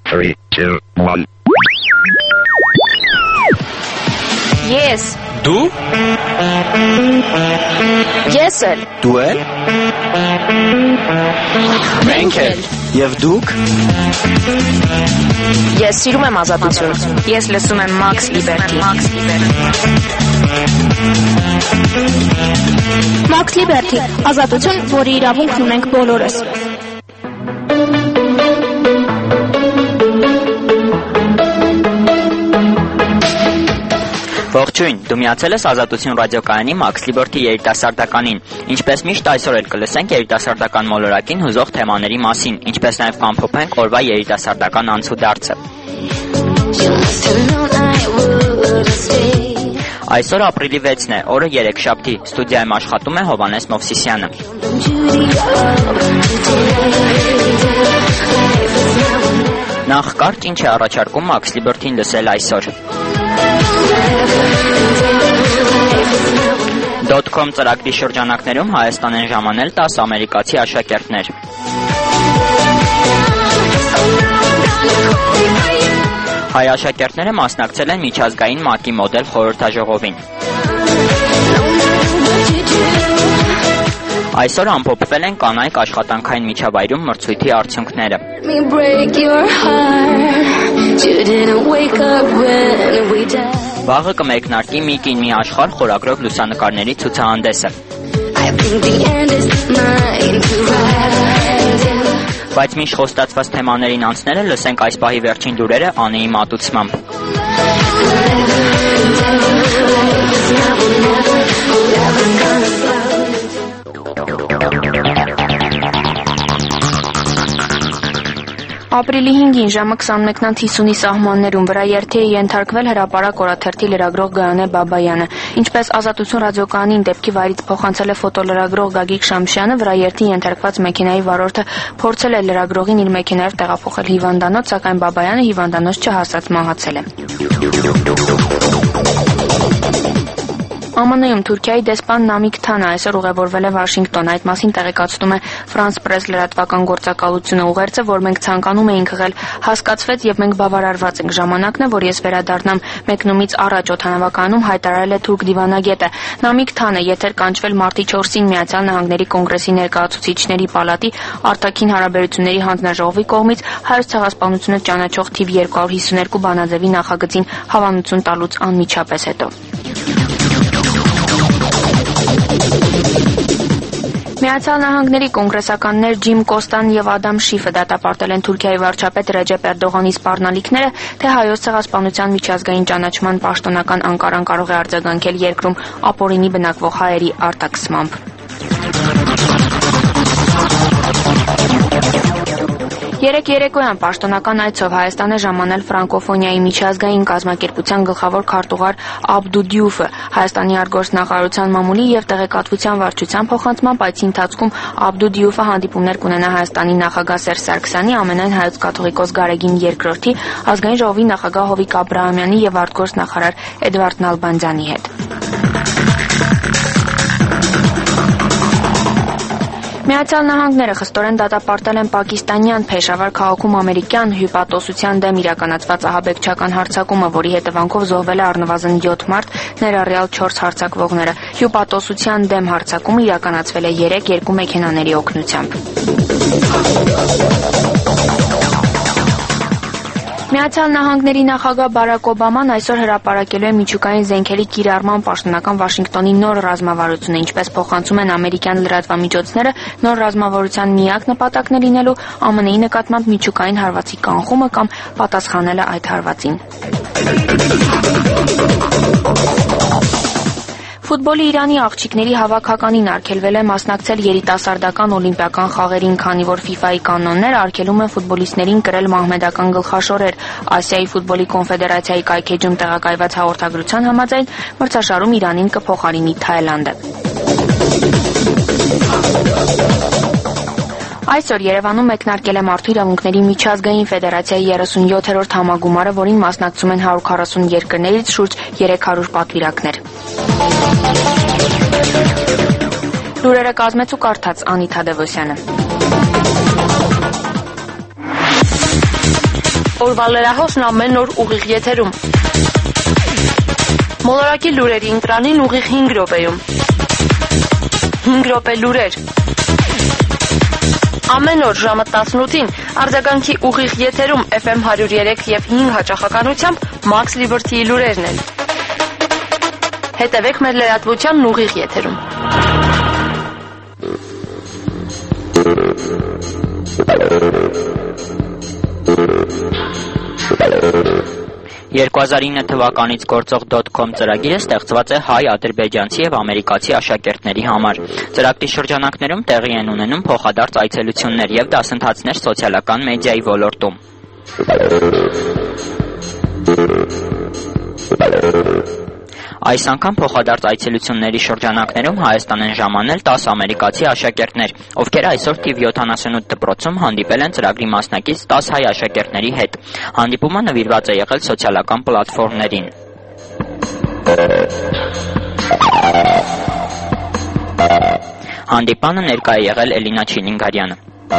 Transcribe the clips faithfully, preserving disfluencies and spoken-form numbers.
three, two, one. Yes. Դու Ես էլ։ Դու էլ Մենք էլ Եվ դուք Ես սիրում եմ ազատություն։ Ես լսում եմ Max Liberty։ Max Liberty, ազատություն, որի իրավունքն ունենք բոլորս։ Ողջույն, դու միացել ես Ազատություն ռադիոկայանի Max Liberty երիտասարդականին։ Ինչպես միշտ այսօր էլ կլսենք երիտասարդական մոլորակին հուզող թեմաների մասին, ինչպես նաև կամփոփենք օրվա երիտասարդական անցուդարձը։ Այսօր ապրիլի վեցն է, օրը երեքշաբթի, ստուդիայում աշխատում է Հովհաննես Մովսիսյանը։ Նախ կարճ ինչ է առաջարկում Max Liberty-ին լսել այսօր։ .com ծրագրի շրջանակներում Հայաստան են ժամանել տասը ամերիկացի աշակերտներ։ Հայ աշակերտները մասնակցել են միջազգային ՄԱԿ-ի մոդել խորհրդաժողովին։ Այսօր ամփոփվել են կանայք աշխատանքային միջավայրում մրցույթի արդյունքները։ Վաղը կմեկնարկի «Մի կին մի աշխարհ» խորագրով լուսանկարների ցուցահանդեսը։ Բայց միշտ խոստացված թեմաներին անցնելը լսենք այս պահի վերջին լուրերը Անեի մատուցմամբ։ Ապրիլի հինգին ժամը քսանմեկն հիսունի սահմաններում վրաերթի է ենթարկվել հրապարակ օրաթերթի լրագրող Գայանե Բաբայանը։ Ինչպես Ազատություն ռադիոկայանին դեպքի վայրից փոխանցել է ֆոտոլրագրող Գագիկ Շամշյանը, վրաերթի ենթարկված մեքենայի վարորդը փորձել է լրագրողին իր մեքենայով տեղափոխել հիվանդանոց, սակայն Բաբայանը հիվանդանոց չհասած մահացել է։ ԱՄՆ-ում Թուրքիայի դեսպան Նամիկ Թանը այսօր ուղևորվել է Վաշինգտոն։ Այդ մասին տեղեկացնում է France Press լրատվական գործակալությունը։ Ուղերձը, որ մենք ցանկանում էինք ղղել, հասկացվեց եւ մենք բավարարված ենք։ Ժամանակն է, որ ես վերադառնամ մեկնումից առաջ օդանավականում, հայտարարել է թուրք դիվանագետը։ Նամիկ Թանը եթեր կանչվել մարտի չորսին Միացյալ Նահանգների կոնգրեսի ներկայացուցիչների պալատի արտաքին հարաբերությունների հանձնաժողովի կողմից հայոց ցեղասպանությունը ճանաչող թիվ երկու հարյուր հիսուներկու բանաձևի նախագծին հավանություն տալուց անմիջապես հետո։ Միացյալ Նահանգների կոնգրեսականներ Ջիմ Կոստան եւ Ադամ Շիֆը դատապարտել են Թուրքիայի վարչապետ Ռեջեփ Էրդողանի սպառնալիքները, թե հայոց ցեղասպանության միջազգային ճանաչման պաշտոնական Անկարան կարող է արձագանքել երկրում ապօրինի բնակվող հայերի արտաքսմամբ։ Երեք երեկոյան պաշտոնական այցով Հայաստան է ժամանել ֆրանկոֆոնիայի միջազգային կազմակերպության գլխավոր քարտուղար Աբդու Դյուֆը։ Հայաստանի արտգործնախարարության մամուլի եւ տեղեկատվության վարչության փոխանցմամբ այցի ընթացքում Աբդու Դյուֆը հանդիպումներ կունենա Հայաստանի նախագահ Սերժ Սարգսյանի, ամենայն հայոց կաթողիկոս Գարեգին երկրորդի, ազգային ժողովի նախագահ Հովիկ Աբրահամյանի եւ արտգործնախարար Էդվարդ Նալբանդյանի հետ։ Միացյալ Նահանգները խստորեն դատապարտել են պակիստանյան Փեշավար քաղաքում ամերիկյան հյուպատոսության դեմ իրականացված ահաբեկչական հարձակումը, որի հետևանքով զոհվել է առնվազն յոթ մարդ, ներառյալ չորս հարձակվողները։ Հյուպատոսության դեմ հարձակումը իրականացվել է երեք երկու մեքենաների օգնությամբ։ Միացյալ Նահանգների նախագահ Բարակ Օբաման այսօր հրապարակելու է միջուկային զենքերի կիրառման պաշտոնական Վաշինգտոնի նոր ռազմավարությունը, ինչպես փոխանցում են ամերիկյան լրատվամիջոցները, նոր ռազմավարության միակ նպատակն է լինելու ԱՄՆ-ի նկատմամբ միջուկային հարվածի կանխումը կամ պատասխանելը այդ հարվածին։ Ֆուտբոլի Իրանի աղջիկների հավաքականին արգելվել է մասնակցել երիտասարդական օլիմպիական խաղերին, քանի որ FIFA-ի կանոններ արգելում են ֆուտբոլիստներին կրել մահմեդական գլխաշորեր։ Ասիայի ֆուտբոլի կոնֆեդերացիայի կայքեջում տեղակայված հաղորդագրության համաձայն մրցաշարում Իրանին կփոխարինի Թայլանդը։ Այսօր Երևանում մեկնարկել է Մարդու իրավունքների միջազգային ֆեդերացիայի երեսունյոթերորդ համագումարը, որին մասնակցում են հարյուր քառասուն երկրներից շուրջ երեք հարյուր պատվիրակներ։ Լուրերը կազմեց ու կարդաց Անիթա Դևոսյանը։ Օրվա լրահոսն ամեն օր ուղիղ եթերում։ Մոլորակի լուրերի ընտրանին ուղիղ հինգ րոպեում։ հինգ րոպե լուրեր։ Ամեն օր ժամը տասնութին արձագանքի ուղիղ եթերում Էֆ Էմ հարյուր երեք և հինգ հաճախականությամբ Max Liberty-ի լուրերն են։ Հետևեք մեր լրատվությանն ուղիղ եթերում։ երկու հազար ինը թվականից գործող դոտ կոմ ծրագիրը ստեղծված է հայ, ադրբեջանցի և ամերիկացի աշակերտների համար։ Ծրագրի շրջանակներում տեղի են ունենում փոխադարձ այցելություններ և դասընթացներ սոցիալական մեդիայի ոլորտում։ Այս անգամ փոխադարձ այցելությունների շրջանակներում Հայաստան են ժամանել տասը ամերիկացի աշակերտներ, ովքեր այսօր թիվ յոթանասունութ դպրոցում հանդիպել են ծրագրի մասնակից տասը հայ աշակերտների հետ։ Հանդիպումը նվիրված է եղել սոցիալական պլատֆորմներին։ Հանդիպանը ներկա է եղել Էլինա Չիլինգարյանը։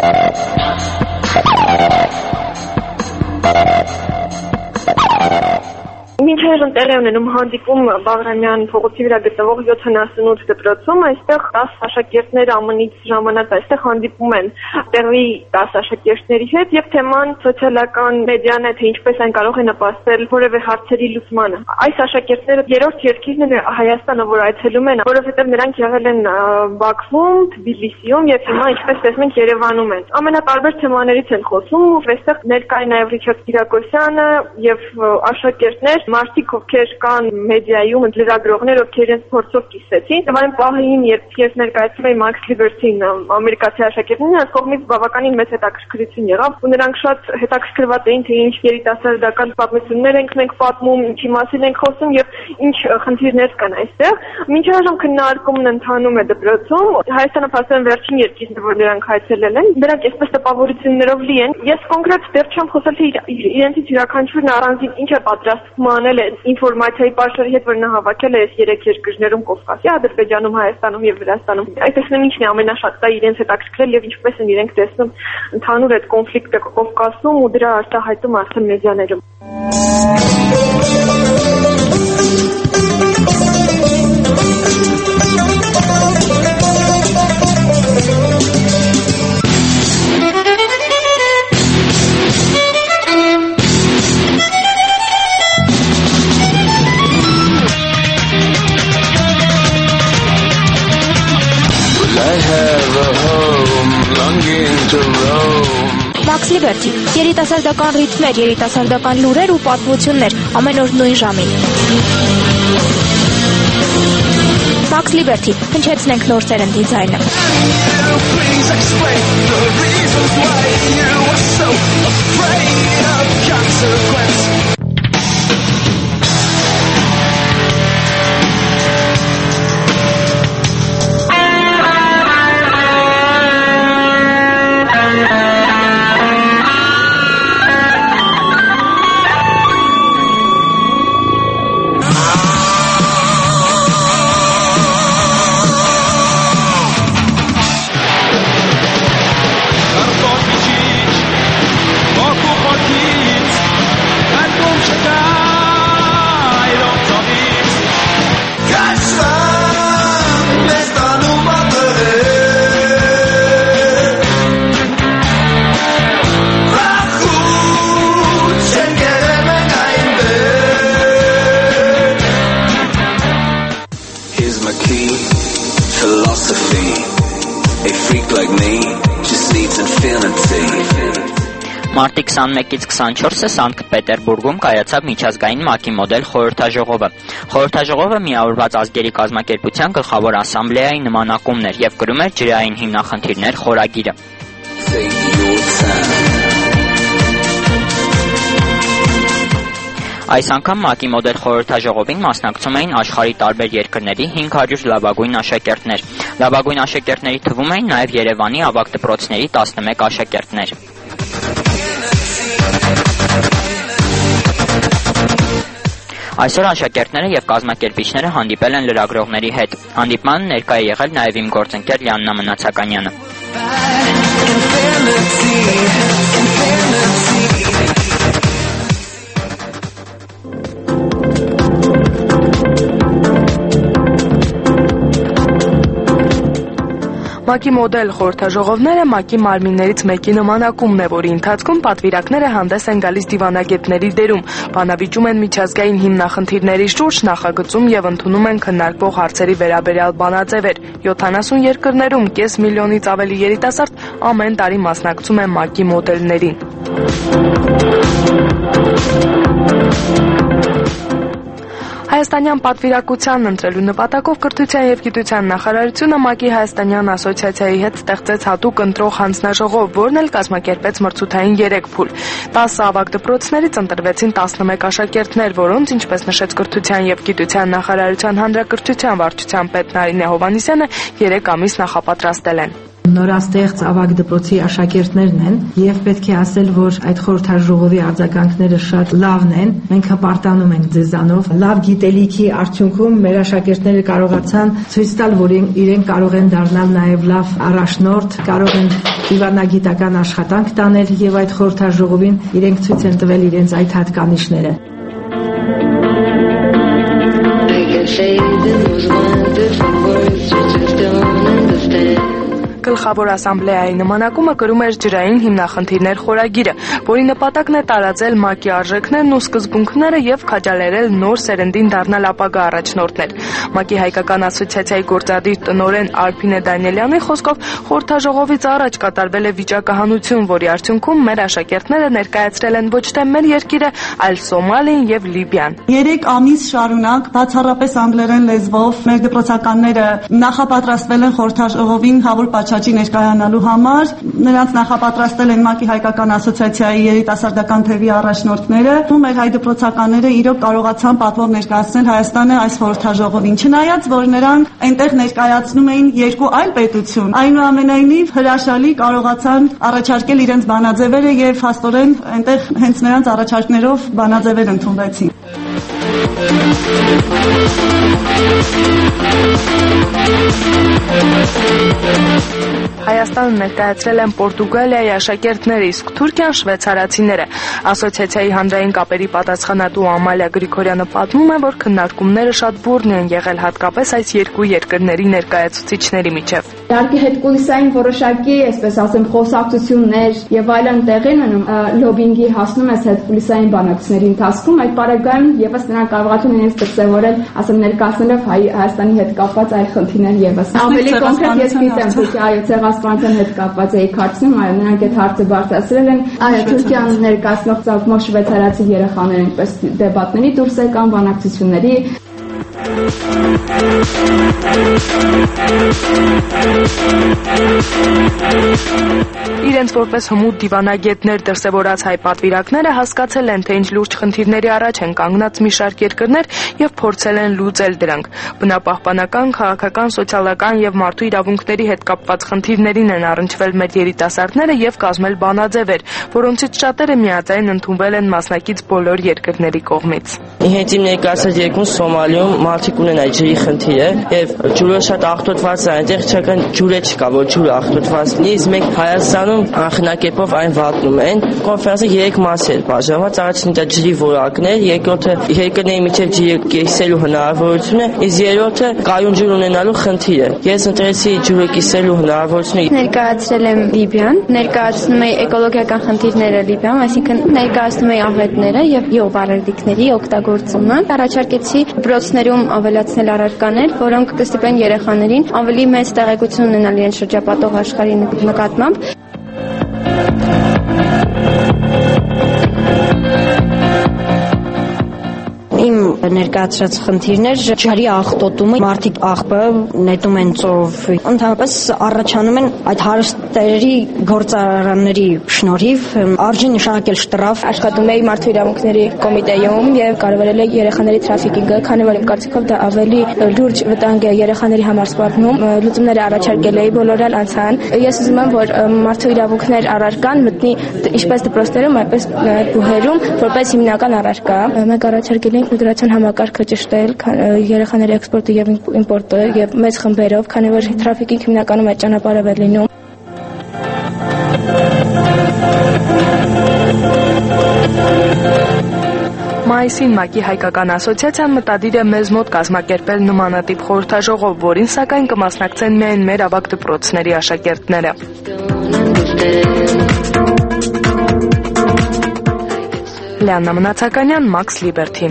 Մինչև տեղի ունենում հանդիպում Բաղրամյան փողոցի վրա գտնվող յոթանասունութ դպրոցում, այստեղ տասը աշակերտներ ԱՄՆ-ից ժամանած այստեղ հանդիպում են տեղի տասը աշակերտների հետ եւ թեման սոցիալական մեդիան է, թե ինչպես այն կարող է նպաստել որևէ հարցերի լուծմանը։ Այս աշակերտները երրորդ երկիրն են Հայաստանը, որ այցելում են, որովհետեւ նրանք եղել են Բաքվում, Թբիլիսիում եւ հիմա ինչպես տեսնում ենք Երևանում են։ Ամենատարբեր թեմաներից են խոսում, այստեղ ներկա է նաեւ Ռիչարդ Կիրակոսյանը եւ աշակերտներ, մարդիկ, ովքեր կան մեդիայում, լրագրողներ, ովքեր իրենց փորձով կիսեցին, եւ այն պահին, երբ ես ներկայացնում էի Max Liberty-ին ամերիկացի աշակերտներին, նրանց կողմից բավականին մեծ հետաքրքրություն եղավ, ու նրանք շատ հետաքրքրված էին, թե ինչ երիտասարդական պատմություններ ենք մենք պատմում, ինչի մասին ենք խոսում եւ ինչ խնդիրներ կան այստեղ։ Մինչև այժմ քննարկումն ընթանում է դպրոցում։ Հայաստանը փաստորեն վերջին երկիրն է, որ նրանք այցելել են։ Նրանք այսպես տպավորություններով լի են։ Ես կոնկրետ դեռ չեմ խոսել, թե իրենցից յուրաքանչյուրն առանձին ինչ է պատրաստվում անել է ինֆորմացիայի պաշարի հետ, որ նա հավաքել է այս երեք երկրներում Կովկասի, Ադրբեջանում, Հայաստանում եւ Վրաստանում։ Այսինքն ինչն է ամենաշատ դա իրենց հետաքրքրել եւ ինչպես են իրենք տեսնում ընդհանուր այդ կոնֆլիկտը Կովկասում ու դրա արտահայտում արդեն մեդիաներում։ Max Liberty, երիտասարդական ռիթմեր, երիտասարդական լուրեր ու պատմություններ, ամեն օր նույն ժամին։ Max Liberty, հնչեցնենք նոր սերնդի ձայնը։ Մարտի քսանմեկից քսանչորսը Սանկտ Պետերբուրգում կայացավ միջազգային ՄԱԿ-ի մոդել խորհրդաժողովը։ Խորհրդաժողովը միավորված ազգերի կազմակերպության գլխավոր ասամբլեայի նմանակումն էր եւ կրում էր ջրային հիմնախնդիրներ խորագիրը։ Այս անգամ ՄԱԿ-ի մոդել խորհրդաժողովին մասնակցում էին աշխարհի տարբեր երկրների հինգ հարյուր լավագույն աշակերտներ։ Լավագույն աշակերտների թվում էին նաև Երևանի ավագ դպրոցների տասնմեկ աշակերտներ։ Այսօր աշակերտները եւ կազմակերպիչները հանդիպել են լրագրողների հետ։ Հանդիպմանը ներկա է եղել նաև իմ գործընկեր Լիաննա Մնացականյանը։ ՄԱԿ-ի մոդել խորհրդաժողովները ՄԱԿ-ի մարմիններից մեկի նմանակումն է, որի ընթացքում պատվիրակները հանդես են գալիս դիվանագետների դերում, բանավիճում են միջազգային հիմնախնդիրների շուրջ, նախագծում եւ ընդունում են քննարկվող հարցերի վերաբերյալ բանաձևեր։ յոթանասուն երկրներում կես միլիոնից ավելի երիտասարդ ամեն տարի մասնակցում են ՄԱԿ-ի մոդելներին։ Հայաստանյան պատվիրակությանն ընտրելու նպատակով Կրթության և գիտության նախարարությունը ՄԱԿ-ի Հայաստանյան ասոցիացիայի հետ ստեղծեց հատուկ ընտրող հանձնաժողով, որն էլ կազմակերպեց մրցութային երեք փուլ։ տասը ավագ դպրոցներից ընտրվեցին տասնմեկ աշակերտներ, որոնց, ինչպես նշեց Կրթության և գիտության նախարարության հանրակրթության վարչության պետ Նարինե Հովհաննիսյանը, երեք ամիս նախապատրաստել են։ Նորաստեղծ ավագ դպրոցի աշակերտներն են եւ պետք է ասել, որ այդ խորհրդաժողովի արձագանքները շատ լավն են։ Մենք հպարտանում ենք ձեզանով։ Լավ գիտելիքի արդյունքում մեր աշակերտները կարողացան ցույց տալ, որ իրենք կարող են դառնալ նաեւ լավ առաջնորդ, կարող են դիվանագիտական աշխատանք տանել եւ այդ խորհրդաժողովին իրենք ցույց են տվել իրենց այդ հատկանիշները։ Գլխավոր ասամբլեայի նմանակումը կրում էր ջրային հիմնախնդիրներ խորագիրը, որի նպատակն է տարածել ՄԱԿ-ի արժեքներն ու սկզբունքները եւ քաջալերել նոր սերնդին դառնալ ապագա առաջնորդներ։ ՄԱԿ-ի հայկական ասոցիացիայի գործադիր տնօրեն Արփինե Դանիելյանի խոսքով խորհրդաժողովից առաջ կատարվել է վիճակահանություն, որի արդյունքում մեր աշակերտները ներկայացրել են ոչ թե մեր երկիրը, այլ Սոմալիան եւ Լիբիան։ Երեք ամիս շարունակ բացառապես անգլերեն լեզվով մեր դպրոցականները նախապատրաստվել են խորհրդաժողովին հավուր պատշաճի ներկայանալու համար։ Նրանց նախապատրաստել են ՄԱԿ-ի հայկական ասոցիացիայի երիտասարդական թևի առաջնորդները։ Մեր հայ դպրոցականները իրոք կարողացան պատվով ներկայացնել Հայաստանը այս խորհրդաժողովին, չնայած որ նրանք այնտեղ ներկայացնում էին երկու այլ պետություն։ Այնուամենայնիվ հրաշալի կարողացան առաջարկել իրենց բանաձևերը եւ հաստորեն այնտեղ հենց նրանց առաջարկներով բանաձևեր ընդունվեցին։ Հայաստանը ներկայացրել են Պորտուգալիայի աշակերտները, իսկ Թուրքիան շվեյցարացիները։ Ասոցիացիայի հանրային կապերի պատասխանատու Ամալիա Գրիգորյանը պատմում է, որ քննարկումները շատ բուռն են եղել, հատկապես այս երկու երկրների ներկայացուցիչների միջև։ Իհարկե հետկուլիսային որոշակի, այսպես ասեմ, խոսակցություններ եւ այլն տեղի են ունենում, լոբինգի հասնում է հետկուլիսային բանակցությունների ընթացքում, այդ պարագայում եւս նրանք կարողացան իրենց դրսեւորել, ասեմ, ներկայացնելով Հայաստանի հետ կապված այլ խնդիրներ եւս։ Ավելի կոնկրետ ես գիտեմ, որ այո, ցեղասպանության հետ կապված էի քարցնում, այո, նրանք այդ հարցը բարձրացրել են։ Այո, Թուրքիան ներկայացնող ցավոք շվեյցարացի երեխաներ այնպես դեբատների դուրս եկան, բանակցությունների։ Իրենց որպես հմուտ դիվանագետներ դրսևորած հայ պատվիրակները հասկացել են, թե ինչ լուրջ խնդիրների առաջ են կանգնած մի շարք երկրներ եւ փորձել են լուծել դրանք։ Բնապահպանական, քաղաքական, սոցիալական եւ մարդու իրավունքների հետ կապված խնդիրներին են առնչվել մեր երիտասարդները եւ կազմել բանաձևեր, որոնցից շատերը միաձայն ընդունվել են մասնակից բոլոր երկրների կողմից։ Հենց իմ ներկայացած երկրում Սոմալիում մարդիկ ունեն այդ ջրի խնդիրը եւ ջուրը շատ աղտոտված է, այնտեղ չկան ջուրը չկա, որ ջուրը աղտոտված լինի, իսկ մենք Հայաստանում անխնակեպով այն վատնում են։ Կոնֆերանսը երեք մաս էր բաժանված, առաջինը դա ջրի որակներ, երկրորդը երկրների միջև ջրի կիսելու հնարավորությունը, իսկ երրորդը կայուն ջուր ունենալու խնդիրը։ Ես ընտրեցի ջուրը կիսելու հնարավորությունը։ Ներկայացրել եմ Լիբիան, ներկայացնում եմ էկոլոգիական խնդիրները Լիբիայում, այսինքն ներկայացնում եմ աղետները եւ յուղբարերդիկների օգտագործումը։ Առաջարկեցի դպրոցներում ավելացնել առարկաներ, որոնք կստիպեն երեխաներին ավելի մեծ տեղեկություն ունենալ իրենց շրջապատող աշխարհի նկատմամբ։ Իմ ներկայացրած խնդիրներ ջրի աղտոտումը, մարդիկ աղբը նետում են ծով, ընդհանրապես առաջանում են այդ հարստերի գործարանների շնորհիվ արժի նշանակել շտրաֆ։ Աշխատում էի մարդու իրավունքների կոմիտեում եւ կարևորել եմ երեխաների թրաֆիկինգը, քանի որ իմ կարծիքով դա ավելի լուրջ վտանգ է երեխաների համար սպառնում։ Լուծումները առաջարկել էի, բոլորը անցան։ Ես ուզում եմ, որ մարդու իրավունքներ առարկան մտնի ինչպես դպրոցներում, այնպես բուհերում, որպես հիմնական առարկա։ Մենք առաջարկել ենք միգրացիոն համակարգը ճշտել երեխաների էքսպորտը եւ իմպորտը եւ մեծ խմբերով, քանի որ թրաֆիկինգ հիմնականում այդ ճանապարհով է լինում։ Մայիսին ՄԱԿ-ի հայկական ասոցիացիան մտադիր է մեզ մոտ կազմակերպել նմանատիպ խորհրդաժողով, որին սակայն կմասնակցեն միայն մեր ավագ դպրոցների աշակերտները։ Լիաննա Մնացականյան, Max Liberty։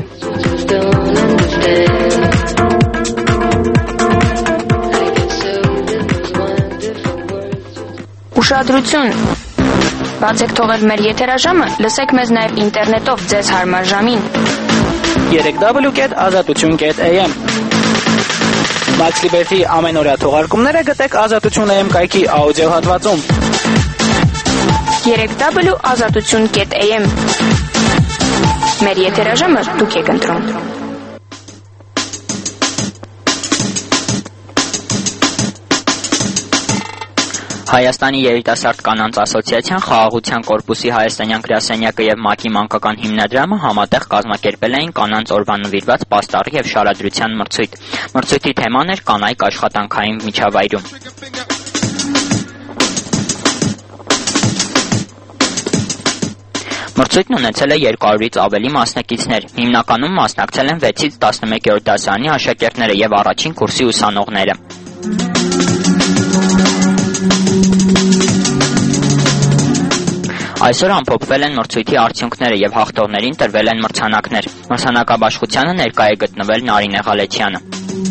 Ուշադրություն։ Բաց եք թողել մեր եթերաժամը, լսեք մեզ նաև ինտերնետով ձեզ հարմար ժամին։ երեք w կետ ազատություն կետ a m Max Liberty ամենօրյա թողարկումները գտեք ազատություն a m կայքի աուդիո հատվածում։ երեք w ազատություն կետ a m Մեր եթերաժամը դուք եք ընտրում։ Հայաստանի երիտասարդ կանանց ասոցիացիան, Խաղաղության կորպուսի հայաստանյան գրասենյակը եւ ՄԱԿ-ի մանկական հիմնադրամը համատեղ կազմակերպել էին կանանց օրվան նվիրված պաստառի եւ շարադրության մրցույթ։ Մրցույթի թեման էր կանայք աշխատանքային միջավայրում։ Մրցույթն ունեցել է երկարից ավելի մասնակիցներ։ Հիմնականում մասնակցել են վեցից տասնմեկերորդ դասարանի աշակերտները եւ առաջին կուրսի ուսանողները։ Այսօր ամփոփվել են մրցույթի արդյունքները եւ հաղթողներին տրվել են մրցանակներ։ Մրցանակաբաշխությանը ներկա է գտնվել Նարինե Ղալեչյանը։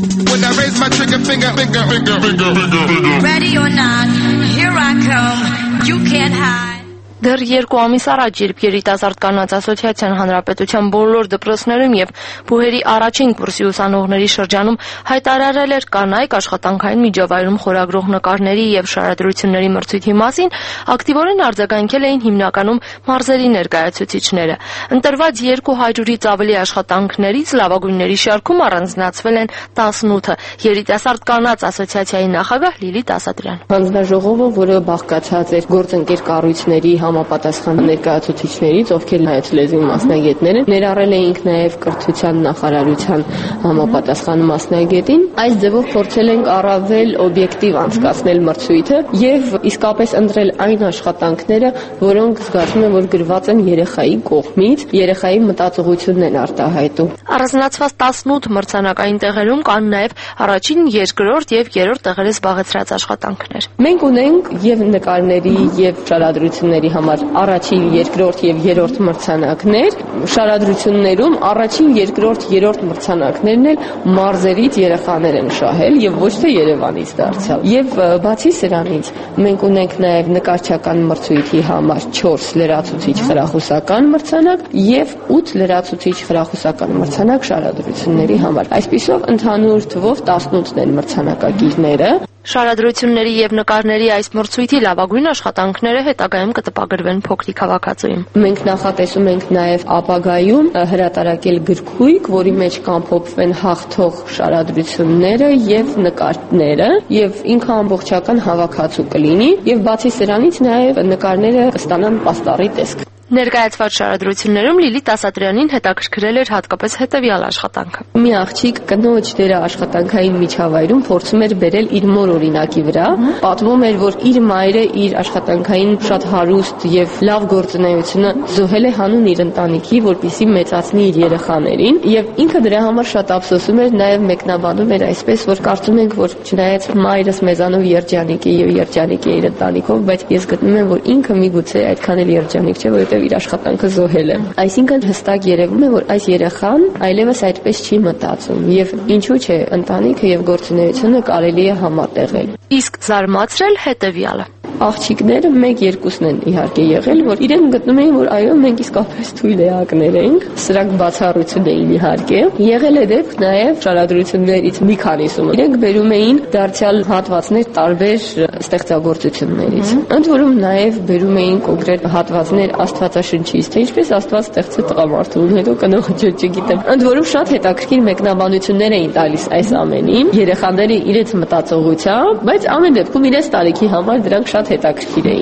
Դեռ երկու ամիս առաջ, երբ երիտասարդ կանանց ասոցիացիան հանրապետության բոլոր դպրոցներում եւ բուհերի առաջին կուրսի ուսանողների շրջանում հայտարարել էր կանայք աշխատանքային միջավայրում խորագրող նկարների եւ շարադրությունների մրցույթի մասին, ակտիվորեն արձագանքել էին հիմնականում մարզերի ներկայացուցիչները։ Ընտրված երկու հարյուրից ավելի աշխատանքներից լավագույնների շարքում առանձնացվել են տասնութը։ Երիտասարդ կանանց ասոցիացիայի նախագահ Լիլիթ Ասատրյան։ Հանձնաժողովը, որը բաղկացած էր գործընկեր կառույցների համապատասխան ներկայացուցիչներից, ովքեր հայոց լեզվի մասնագետներ են, ներառել էինք նաև կրթության նախարարության համապատասխան մասնագետին։ Այս ձևով փորձել ենք առավել օբյեկտիվ անցկացնել մրցույթը եւ իսկապես ընտրել այն աշխատանքները, որոնք զգացում եմ, որ գրված են երեխայի կողմից, երեխայի մտածողությունն են արտահայտում։ Առանձնացված տասնութ մրցանակային տեղերում կան նաև առաջին, երկրորդ եւ երրորդ տեղերը զբաղեցրած աշխատանքներ։ Մենք ունենք եւ նկարների եւ շարադրությունների համար առաջին, երկրորդ եւ երրորդ մրցանակներ, շարադրություններում առաջին, երկրորդ, երրորդ մրցանակներն էլ մարզերից երեխաներ են շահել եւ ոչ թե Երևանից դարձյալ։ Եվ բացի սրանից մենք ունենք նաեւ նկարչական մրցույթի համար չորս լրացուցիչ խրախուսական մրցանակ եւ ութ լրացուցիչ խրախուսական մրցանակ շարադրությունների համար։ Այսպիսով ընդհանուր թվով տասնութն են մրցանակակիրները։ Շարադրությունների եւ նկարների այս մրցույթի լավագույն աշխատանքները հետագայում կտպագրվեն փոքրիկ հավաքածուում։ Մենք նախատեսում ենք նաեւ ապագայում հրատարակել գրքույկ, որի մեջ կամփոփվեն հաղթող շարադրությունները եւ նկարները, եւ ինքը ամբողջական հավաքածու կլինի, եւ բացի սրանից նաեւ նկարները կստանան պաստառի տեսք։ Ներկայացված շարադրություններում Լիլիթ Ասատրյանին հետաքրքրել էր հատկապես հետևյալ աշխատանքը։ Մի աղջիկ կնոջ դերը աշխատանքային միջավայրում փորձում էր բերել իր մոր օրինակի վրա, պատմում էր, որ իր մայրը իր աշխատանքային շատ հարուստ եւ լավ գործունեությունը զոհել է հանուն իր ընտանիքի, որպեսզի մեծացնի իր երեխաներին, եւ ինքը դրա համար շատ ափսոսում էր, նաեւ մեկնաբանում էր այսպես, որ կարծում ենք, որ չնայած մայրս մեզանով երջանիկ է եւ երջանիկ է իր ընտանիքով, բայց ես գտնում եմ, որ ինքը միգուցե այդքան էլ երջանիկ չէ, որ իր աշխատանքը զոհել է։ Այսինքն հստակ երևում է, որ այս երեխան այլևս այդպես չի մտածում եւ ինչու՞ չէ ընտանիքը եւ գործունեությունը կարելի է համատեղել։ Իսկ զարմացրել հետեւյալը։ Աղջիկները մեկ երկուսն են իհարկե եղել, որ իրենք գտնում էին, որ այո, մենք իսկապես թույլ էակներ ենք, սրանք բացառություն էին իհարկե։ Եղել է դեպք նաև շարադրություններից մի քանիսում իրենք բերում էին դարձյալ հատվածներ տարբեր ստեղծագործություններից։ Ընդ որում նաև բերում էին կոնկրետ հատվածներ Աստվածաշնչից, թե ինչպես Աստված ստեղծել տղամարդուն, հետո կնոջը չգիտեմ։ Ընդ որում շատ հետաքրքիր մեկնաբանություններ էին տալիս այս ամենին, երեխաները իրենց մտածողությամբ, բայց ամեն դեպքում իրենց տարիքի համար դրանք շատ հետաքրքիր էին։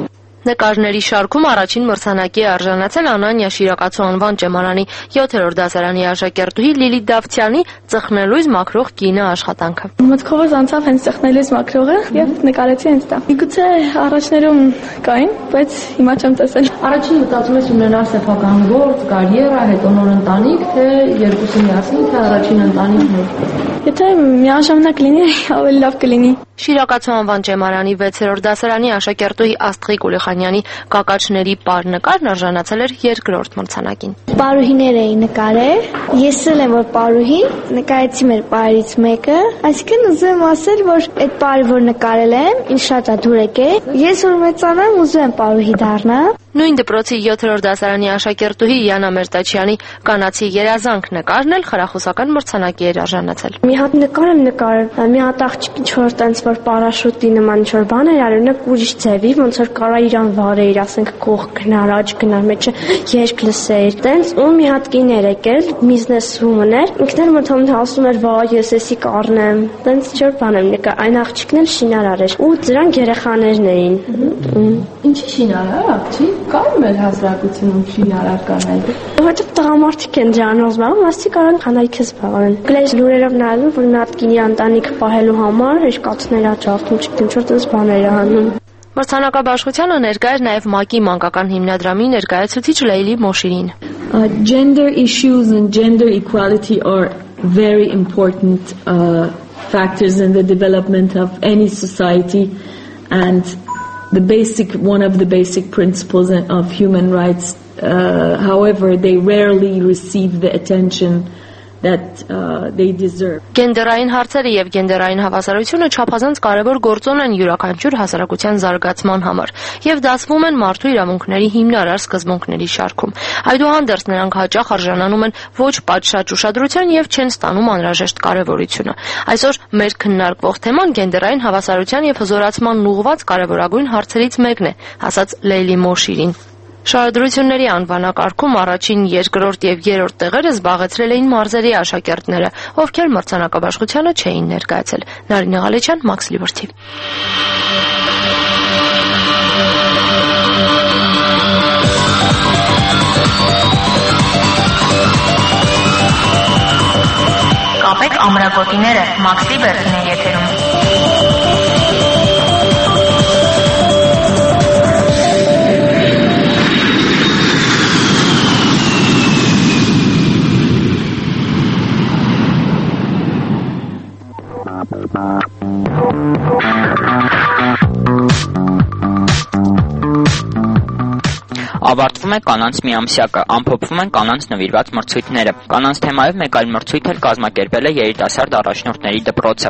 Նկարների շարքում առաջին մրցանակի է արժանացել Անանյա Շիրակացու անվան ճեմարանի յոթերորդ դասարանի աշակերտուհի Լիլիթ Դավթյանի «Ծխնելույզ մաքրող կինը» աշխատանքը։ Մտքովս անցավ հենց ծխնելույզ մաքրողը եւ նկարեցի հենց դա։ Միգուցե առաջներում կային, բայց հիմա չեմ տեսել։ Առաջին մտածում ես ունենալ սեփական գործ, կարիերա, հետո նոր ընտանիք, թե երկուսը միասին, թե առաջին ընտանիքն է։ Եթե միաժամանակ լինի, ավելի լավ կլինի։ Շիրակացու անվան ճեմարանի վեցերորդ դասարանի աշակերտուհի Աստղիկ Ուլիխանյանի «Կակաչների պար» նկարն արժանացել էր երկրորդ մրցանակին։ Պարուհիներ էի նկարել, ես էլ եմ որ պարուհի, նկարեցի մեր պարից մեկը, այսինքն ուզում եմ ասել, որ այդ պարը որ նկարել եմ, ինձ շատ է դուր եկել, ես որ մեծանամ ուզում եմ պարուհի դառնալ։ Նույն դպրոցի յոթերորդ դասարանի աշակերտուհի Յանա Մերտաչյանի «Կանացի երազանք» նկարն էլ խրախուսական մրցանակի էր արժանացել։ Մի հատ նկար եմ նկարել, մի հատ աղջիկ ինչ-որ տենց որ պարաշուտի նման ինչ-որ բան էր արել, նա ուրիշ ձևի, ոնց որ կարա իրան վարեիր, ասենք կող գնար, աջ գնար, մեջը երգ լսեիր, տենց ու մի հատ կին էր եկել, բիզնես woman էր, ինքն էլ մտածում ասում էր, վայ, ես էսի կառնեմ, տենց ինչ-որ բան եմ նկարել, այն աղջիկն էլ շինարար էր ու դրանք երեխաներն էին։ Ինչի շինարար աղջիկ։ Կան մեր հասարակությունում շինարար կանայք։ Որտեղ տղամարդիկ են դրանով զբաղվում, ասի կարող կանայք զբաղվեն։ Գլեյս լուրերով նայում, որ նա կինի ընտանիք պահելու համար երկաթներ աճաղթում, չգիտեմ, ինչ-որ տես բաներ անում։ Մրցանակաբաշխությանը ներկա էր նաև ՄԱԿ-ի մանկական հիմնադրամի ներկայացուցիչ Լեյլի Մոշիրին։ Gender issues and gender equality are very important uh, factors in the development of any society and the basic one of the basic principles of human rights. Uh, however, they rarely receive the attention that uh, they deserve. Գենդերային հարցերը եւ գենդերային հավասարությունը չափազանց կարեւոր գործոն են յուրաքանչյուր հասարակության զարգացման համար եւ դասվում են մարդու իրավունքների հիմնարար սկզբունքների շարքում։ Այդուհանդերձ նրանք հաճախ արժանանում են ոչ պատշաճ ուշադրության եւ չեն ստանում անհրաժեշտ կարեւորությունը։ Այսօր մեր քննարկվող թեման գենդերային հավասարության եւ հզորացման ուղղված կարեւորագույն հարցերից մեկն է, ասաց Լեյլի Մոշիրին։ Շարադրությունների անվանակարգում առաջին, երկրորդ եւ երրորդ տեղերը զբաղեցրել էին մարզերի աշակերտները, ովքեր մրցանակաբաշխությանը չէին ներկայացել։ Նարինե Ղալեչյան, Max Liberty։ Կապեք ամրագոտիները, Max Liberty-ն է եթերում։ Ավարտվում է կանանց միամսյակը, ամփոփվում են կանանց նվիրված մրցույթները։ Կանանց թեմայով մեկ այլ մրցույթ էլ կազմակերպել է երիտասարդ առաջնորդների դպրոցը։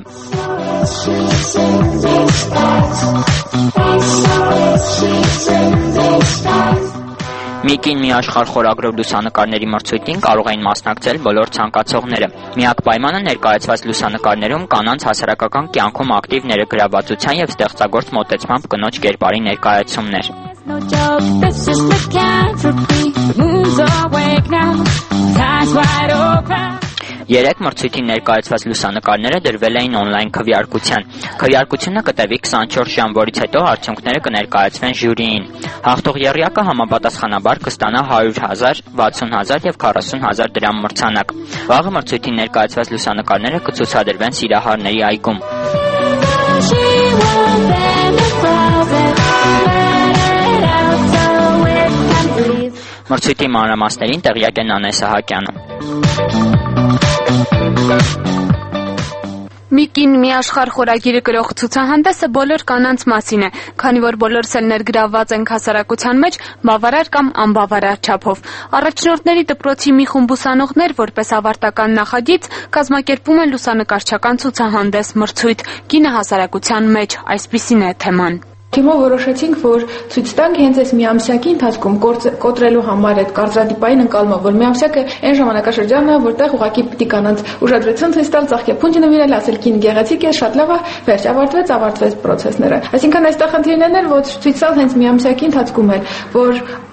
Մի կին մի աշխարհ խորագրով լուսանկարների մրցույթին կարող էին մասնակցել բոլոր ցանկացողները։ Միակ պայմանը ներկայացված լուսանկարներում կանանց հասարակական կյանքում ակտիվ ներգրավվածության եւ ստեղծագործ մոտեցմամբ կնոջ կերպարի ներկայացումն էր։ No joke, this is lycanthropy. Moon's awake now, eyes wide open. Երեք մրցույթին ներկայացված լուսանկարները դրվել էին on-line քվեարկության։ Քվեարկությունը կտևի քսանչորս ժամ, որից հետո արդյունքները կներկայացվեն ժյուրիին։ Հաղթող եռյակը համապատասխանաբար կստանա հարյուր հազար, վաթսուն հազար եւ քառասուն հազար դրամ մրցանակ։ Վաղը մրցույթին ներկայացված լուսանկարները կցուցադրվեն Սիրահարների այգում։ Մրցույթի մանրամասներին տեղյակ է Նանե Սահակյանը։ Մի կին մի աշխարհ խորագիրը գրող ցուցահանդեսը բոլոր կանանց մասին է, քանի որ բոլորս էլ ներգրավված ենք հասարակության մեջ բավարար կամ անբավարար չափով։ Առաջնորդների դպրոցի մի խումբ ուսանողներ, որպես ավարտական նախագիծ, կազմակերպում են լուսանկարչական ցուցահանդես մրցույթ «Կինը հասարակության մեջ», այսպիսին է թեման։ Թիմով որոշեցինք, որ ցույց տանք հենց այս միամսյակի ընթացքում կոտրելու համար այդ կարծրատիպային ընկալումը, որ միամսյակը այն ժամանակաշրջանն է, որտեղ ուղղակի պիտի կանանց ուշադրություն ցույց տալ, ծաղկե փունջ նվիրել, ասել կին գեղեցիկ է, շատ լավ է, վերջ ավարտվեց, ավարտվեց process-ները։ Այսինքն այստեղ խնդիրներն են, որ ցույց տալ հենց միամսյակի ընթացքում էլ, որ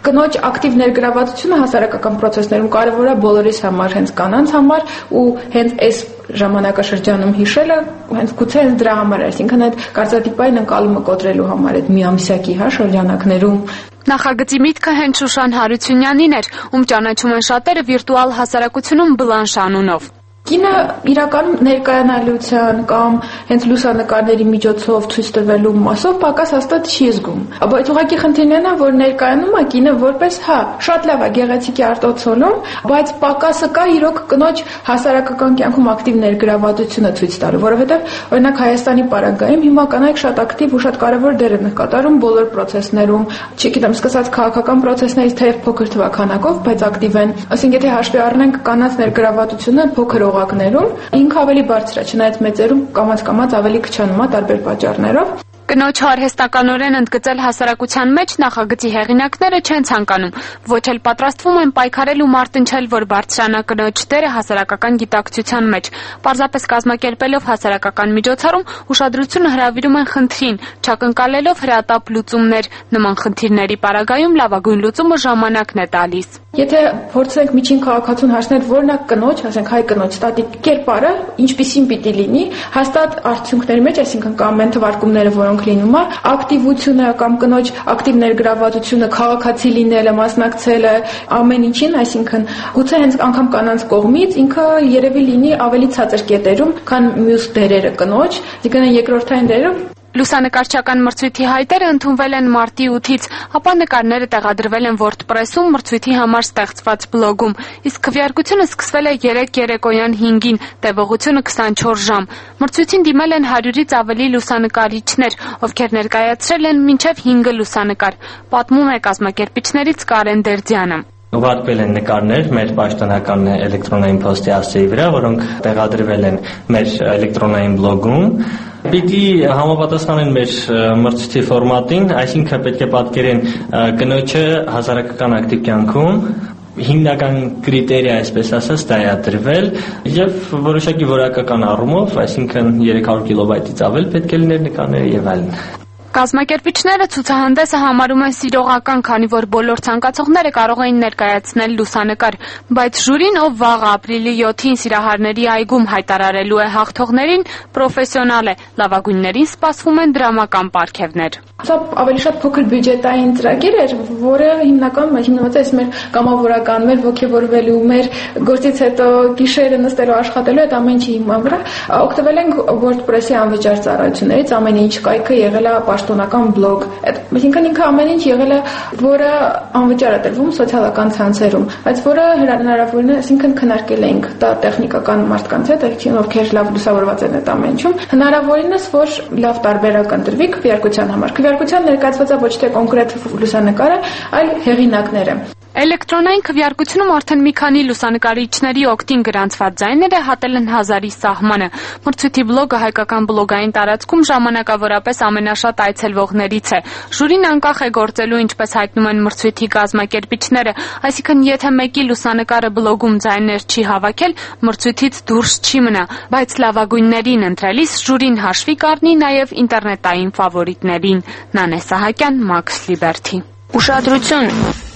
կնոջ ակտիվ ներգրավվածությունը հասարակական process-ներում կարևոր է բոլորիս համար, հենց կանանց համար ու հենց այս ժամանակաշրջանում հիշելը հենց գուցե հենց դրա համար է, այսինքն այդ կարծրատիպային ընկալումը կոտրելու համար այդ միամսյակի հա շրջանակներում Նախագծի միտքը հենց Շուշան Հարությունյանին էր, ում ճանաչում են շատերը վիրտուալ հասարակությունում Բլանշ անունով։ Կինը իրականում ներկայանալության կամ հենց լուսանկարների միջոցով ցույց տվելու մասով պակաս հաստատ չի զգում։ Բայց ուղղակի խնդիրն է, որ ներկայանում է կինը որպես հա, շատ լավ է գեղեցիկի արտոցոլում, բայց պակասը կա իրոք կնոջ հասարակական կյանքում ակտիվ ներգրավվածությունը ցույց տալու, որովհետև օրինակ Հայաստանի պարագայում հիմա կանայք շատ ակտիվ ու շատ կարևոր դեր են կատարում բոլոր process-ներում, չգիտեմ, սկսած քաղաքական process-ներից թեև փոքր թվականակով, բայց ակտիվ են։ Այսինքն եթե հաշվի առնենք կանանց ներգրավվածությունը փոքր օղակներում ինքը ավելի բարձր է, չնայած մեծերում կամաց-կամաց ավելի քչանում է տարբեր պատճառներով։ Կնոջ արհեստականորեն ընդգծել հասարակության մեջ նախագծի հեղինակները չեն ցանկանում, ոչ էլ պատրաստվում են պայքարել ու մարտնչել, որ բարձրանա կնոջ դերը հասարակական գիտակցության մեջ։ Պարզապես կազմակերպելով հասարակական միջոցառում ուշադրությունը հրավիրում են խնդրին, չակնկալելով հրատապ լուծումներ։ Նման խնդիրների պարագայում լավագույն լուծումը ժամանակն է տալիս։ Եթե փորձենք միջին քաղաքացուն հասնել որն է կնոջ, ասենք հայ կնոջ ստատիկ կերպարը, ինչպիսին պիտի լինի, հաստատ արդյունքների մեջ, այսինքն կամ այն թվարկումները, որոնք լինում է, ակտիվությունը կամ կնոջ ակտիվ ներգրավվածությունը, քաղաքացի լինելը, մասնակցելը, ամեն ինչին, այսինքն գուցե հենց անգամ կանանց կողմից ինքը երևի լինի ավելի ցածր կետերում, քան մյուս դերերը կնոջ, այսինքն երկրորդային դերերը Լուսանկարչական մրցույթի հայտերը ընդունվել են մարտի ութից, ապա նկարները տեղադրվել են WordPress-ում մրցույթի համար ստեղծված բլոգում, իսկ քվեարկությունը սկսվել է երեկ երեկոյան հինգին, տևողությունը քսանչորս ժամ։ Մրցույթին դիմել են հարյուրից ավելի լուսանկարիչներ, ովքեր ներկայացրել են մինչև հինգ լուսանկար, պատմում է կազմակերպիչներից Կարեն Դերձյանը։ Ուղարկվել են նկարներ մեր պաշտոնական էլեկտրոնային փոստի ասեի վրա, որոնք տեղադրվել են մեր էլեկտրոնային բլոգում։ Պիտի համապատասխանեն մեր մրցույթի ֆորմատին, այսինքն պետք է պատկերեն կնոջը հասարակական ակտիվ կյանքում հիմնական կրիտերիա, այսպես ասած, դա է դրվել եւ որոշակի որակական առումով, այսինքն երեք հարյուր կիլոբայթից ավել պետք է լիներ նկարները եւ այլն։ Կազմակերպիչները ցուցահանդեսը համարում են սիրողական, քանի որ բոլոր ցանկացողները կարող էին ներկայացնել լուսանկար, բայց ժյուրին, ով վաղ ապրիլի յոթին Սիրահարների այգում հայտարարելու է հաղթողներին, պրոֆեսիոնալ է, լավագույններին սպասվում են դրամական պարգևներ։ Սա ավելի շատ փոքր բյուջետային ծրագիր էր, որը հիմնականում հիմնված է մեր կամավորական, մեր ոգևորվելու, մեր գործից հետո գիշերը նստելու, աշխատելու այդ ամեն ինչի հիման վրա օգտվել ենք WordPress-ի անվճար ծառայություններից, ամեն ինչ կայքը եղել է պաշտոնական բլոգ, այսինքն ինքը ամեն ինչ եղել է, որը անվճար է տրվում սոցիալական ցանցերում, բայց որը հնարավորին է, այսինքն քննարկել ենք դա տեխնիկական մարդկանց հետ, ովքեր լավ լուսավորված են այդ ամեն ինչում, հնարավորինս որ լավ տարբերակ ընտրվի քվեարկության համար։ Քվեարկության ներկայացված է ոչ թե կոնկրետ լուսանկարը, այլ հեղինակները։ Էլեկտրոնային քվեարկությունում արդեն մի քանի լուսանկարիչների օգտին գրանցված ձայները հատել են հազարի սահմանը։ Մրցույթի բլոգը հայկական բլոգային տարածքում ժամանակավորապես ամենաշատ այցելվողներից է։ Ժյուրին անկախ է գործելու, ինչպես հայտնում են մրցույթի կազմակերպիչները, այսինքն եթե մեկի լուսանկարը բլոգում ձայներ չի հավաքել, մրցույթից դուրս չի մնա, բայց լավագույններին ընտրելիս ժյուրին հաշվի կառնի նաև ինտերնետային ֆավորիտներին։ Նանե Սահակյան, Max Liberty։ Ուշադրություն։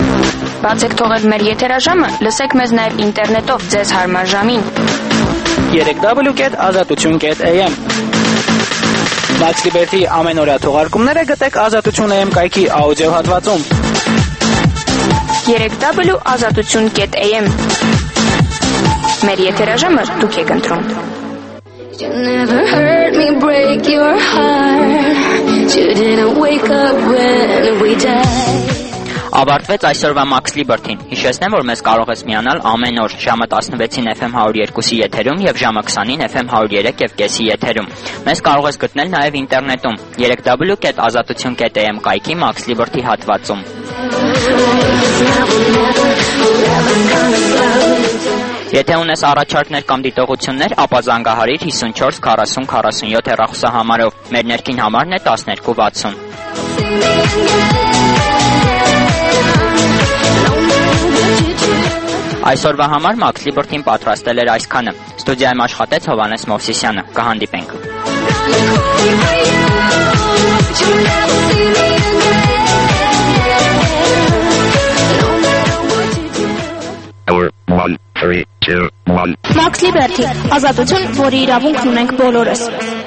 Բացեք թողել մեր եթերաժամը, լսեք մեզ նաև ինտերնետով ձեզ հարմար ժամին։ երեք w կետ ազատություն կետ a m Max Liberty ամենօրյա թողարկումները գտեք ազատություն a m կայքի աուդիո հատվածում։ երեք w ազատություն կետ a m Մեր եթերաժամը դուք եք ընտրում։ You never heard me break your heart. You didn't wake up when we died. Ավարտվեց այսօրվա Max Liberty-ն։ Հիշեցնեմ, որ մեզ կարող ես միանալ ամեն օր ժամը տասնվեցին F M one oh two-ի եթերում եւ ժամը twenty-ին F M one oh three եւ կեսի եթերում։ Մեզ կարող ես գտնել նաեւ ինտերնետում երեք w կետ ազատություն կետ a m կայքի Max Liberty հատվածում։ Եթե ունես առաջարկներ կամ դիտողություններ, ապա զանգահարիր fifty-four forty forty-seven հեռախոսահամարով։ Մեր ներքին համարն է twelve sixty։ Այսօրվա համար Max Liberty-ն պատրաստել էր այսքանը։ Ստուդիայում աշխատեց Հովհաննես Մովսիսյանը։ Կհանդիպենք։ three, two, one. Max Liberty, ազատություն, որի իրավունքն ունենք բոլորս։